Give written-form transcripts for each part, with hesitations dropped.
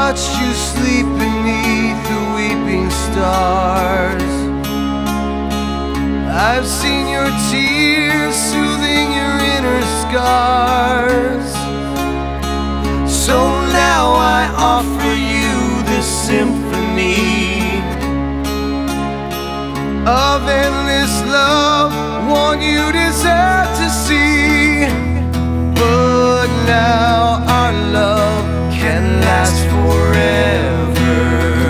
watched you sleep beneath the weeping stars. I've seen your tears soothing your inner scars. So now I offer you this symphony of endless love, one you deserve to see. But now our love can last forever.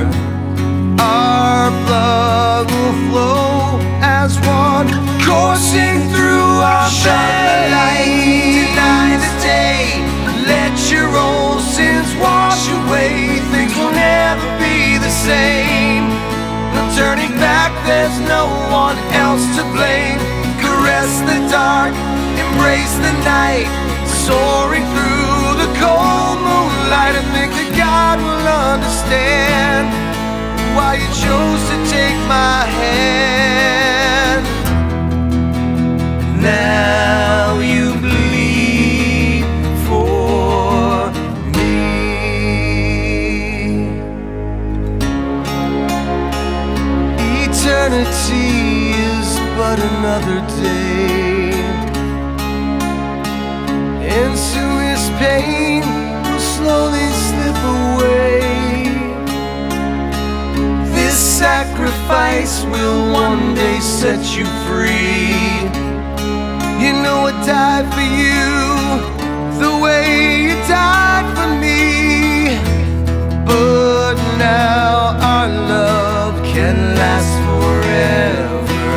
Our blood will flow as one, coursing through our veins. Deny the day, let your old sins wash away. Things will never be the same. No turning back, there's no one else to blame. Caress the dark, embrace the night, soaring through the cold moonlight. I think that God will understand why you chose to take my hand. Now you bleed for me. Eternity is but another day, and soon this pain will slowly slip away. This sacrifice will one day set you free. You know I died for you the way you died for me. But now our love can last forever.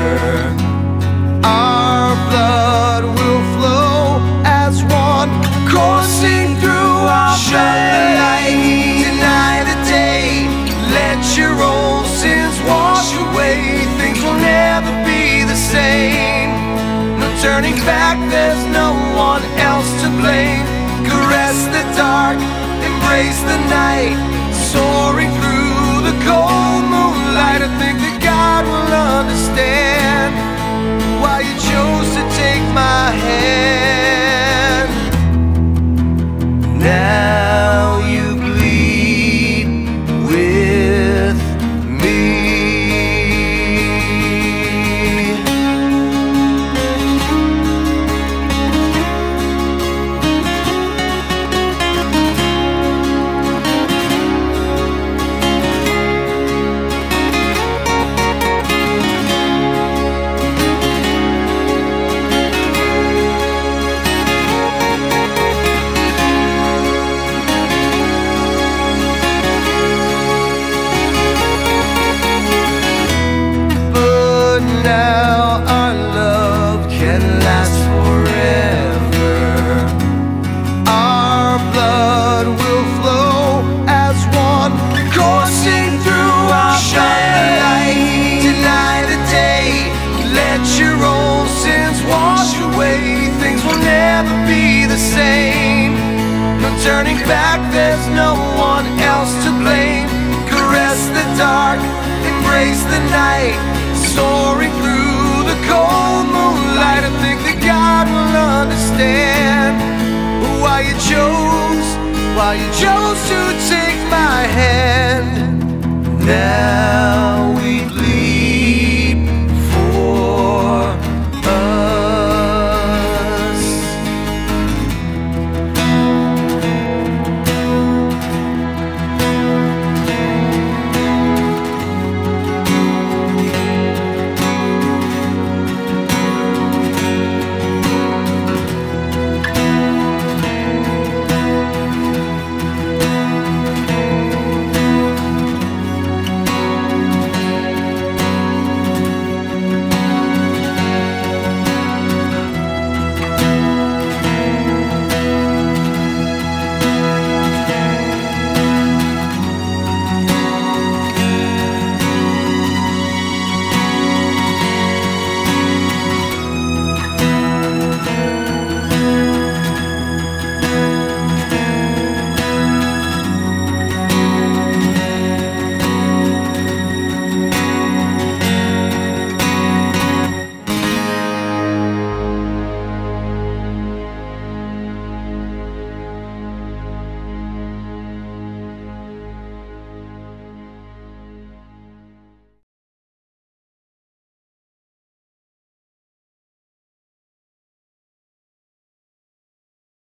Our blood will flow as one, coursing through our veins. Deny the day, let your old sins wash away. Things will never be the same. No turning back, there's no one else to blame. Caress the dark, embrace the night, soaring through the cold moonlight. I think that God will understand why you chose to take my hand. Now you bleed with me. Now our love can last forever. Our blood will flow as one, coursing through our veins. Deny the day, let your old sins wash away. Things will never be the same. No turning back, there's no one else to blame. Caress the dark, embrace the night, soaring through the cold moonlight. I think that God will understand why you chose to take my hand. Now